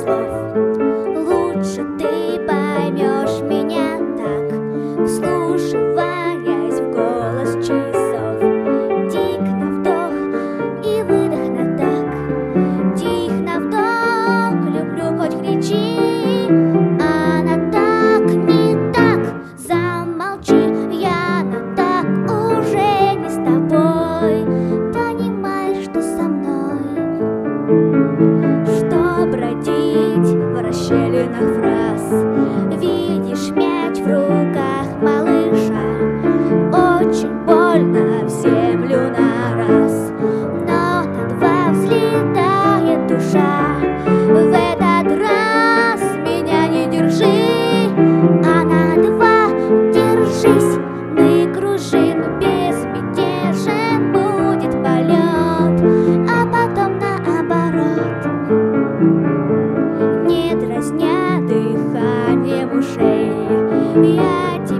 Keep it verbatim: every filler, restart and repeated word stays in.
слов. Лучше ты поймешь меня так, вслушиваясь в голос часов. Тик на вдох и выдох на так. Тих на вдох, люблю, хоть кричи. Она так, не так, замолчи. Я на так уже не с тобой. Понимаешь, что со мной, что бродить в расщелинах фраз. Видишь мяч в руках малыша, очень больно в землю на раз. Но на два взлетает душа. В этот раз меня не держи, а на два держись. Мы кружим, безмятежен будет полет, а потом наоборот. Не дразня дыханием ушей, я